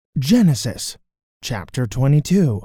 Genesis chapter 22.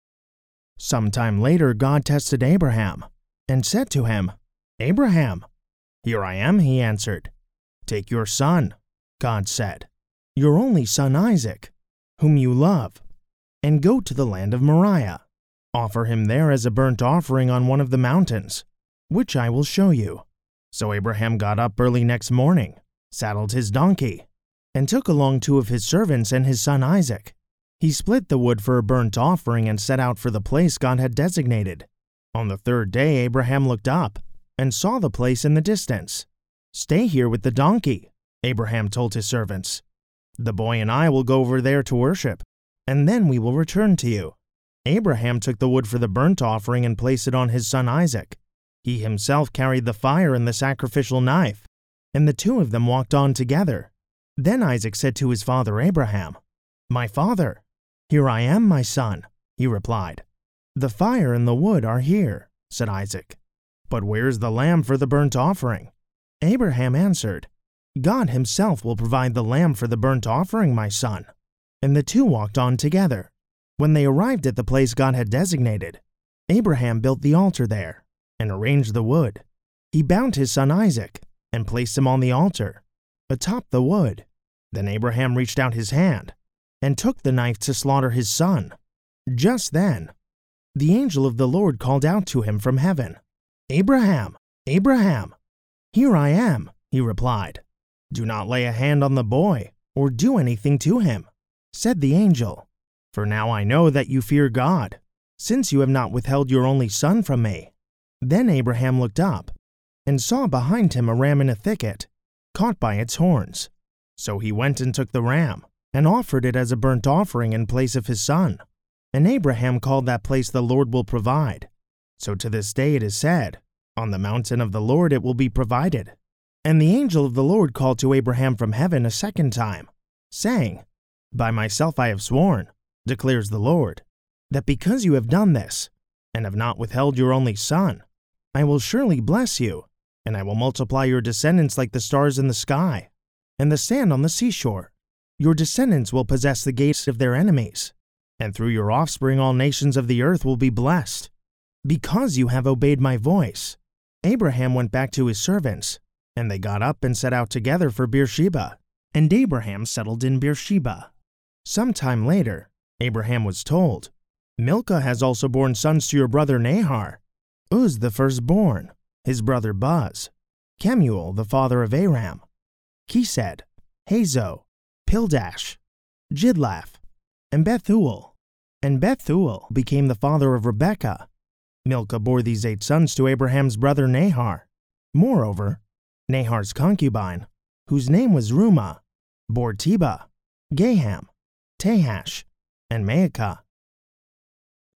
Sometime later God tested Abraham and said to him, "Abraham." "Here I am," he answered. "Take your son," God said, "your only son Isaac, whom you love, and go to the land of Moriah. Offer him there as a burnt offering on one of the mountains, which I will show you." So Abraham got up early next morning, saddled his donkey, and took along 2 of his servants and his son Isaac. He split the wood for a burnt offering and set out for the place God had designated. On the 3rd day Abraham looked up and saw the place in the distance. "Stay here with the donkey," Abraham told his servants. "The boy and I will go over there to worship, and then we will return to you." Abraham took the wood for the burnt offering and placed it on his son Isaac. He himself carried the fire and the sacrificial knife, and the 2 of them walked on together. Then Isaac said to his father Abraham, "My father." "Here I am, my son," he replied. "The fire and the wood are here," said Isaac. "But where's the lamb for the burnt offering?" Abraham answered, "God himself will provide the lamb for the burnt offering, my son." And the 2 walked on together. When they arrived at the place God had designated, Abraham built the altar there and arranged the wood. He bound his son Isaac and placed him on the altar, atop the wood. Then Abraham reached out his hand and took the knife to slaughter his son. Just then, the angel of the Lord called out to him from heaven, "Abraham, Abraham." "Here I am," he replied. "Do not lay a hand on the boy or do anything to him," said the angel. "For now I know that you fear God, since you have not withheld your only son from me." Then Abraham looked up and saw behind him a ram in a thicket, caught by its horns. So he went and took the ram and offered it as a burnt offering in place of his son. And Abraham called that place "The Lord will provide." So to this day it is said, "On the mountain of the Lord it will be provided." And the angel of the Lord called to Abraham from heaven a second time, saying, "By myself I have sworn, declares the Lord, that because you have done this, and have not withheld your only son, I will surely bless you, and I will multiply your descendants like the stars in the sky, and the sand on the seashore. Your descendants will possess the gates of their enemies, and through your offspring all nations of the earth will be blessed. Because you have obeyed my voice." Abraham went back to his servants, and they got up and set out together for Beersheba, and Abraham settled in Beersheba. Some time later, Abraham was told, "Milcah has also borne sons to your brother Nahor, Uz the firstborn, his brother Buz, Kemuel the father of Aram, Kesed, Hazo, Pildash, Jidlaph, and Bethuel." And Bethuel became the father of Rebekah. Milcah bore these 8 sons to Abraham's brother Nahor. Moreover, Nahor's concubine, whose name was Reumah, bore Tebah, Gaham, Tahash, and Maacah.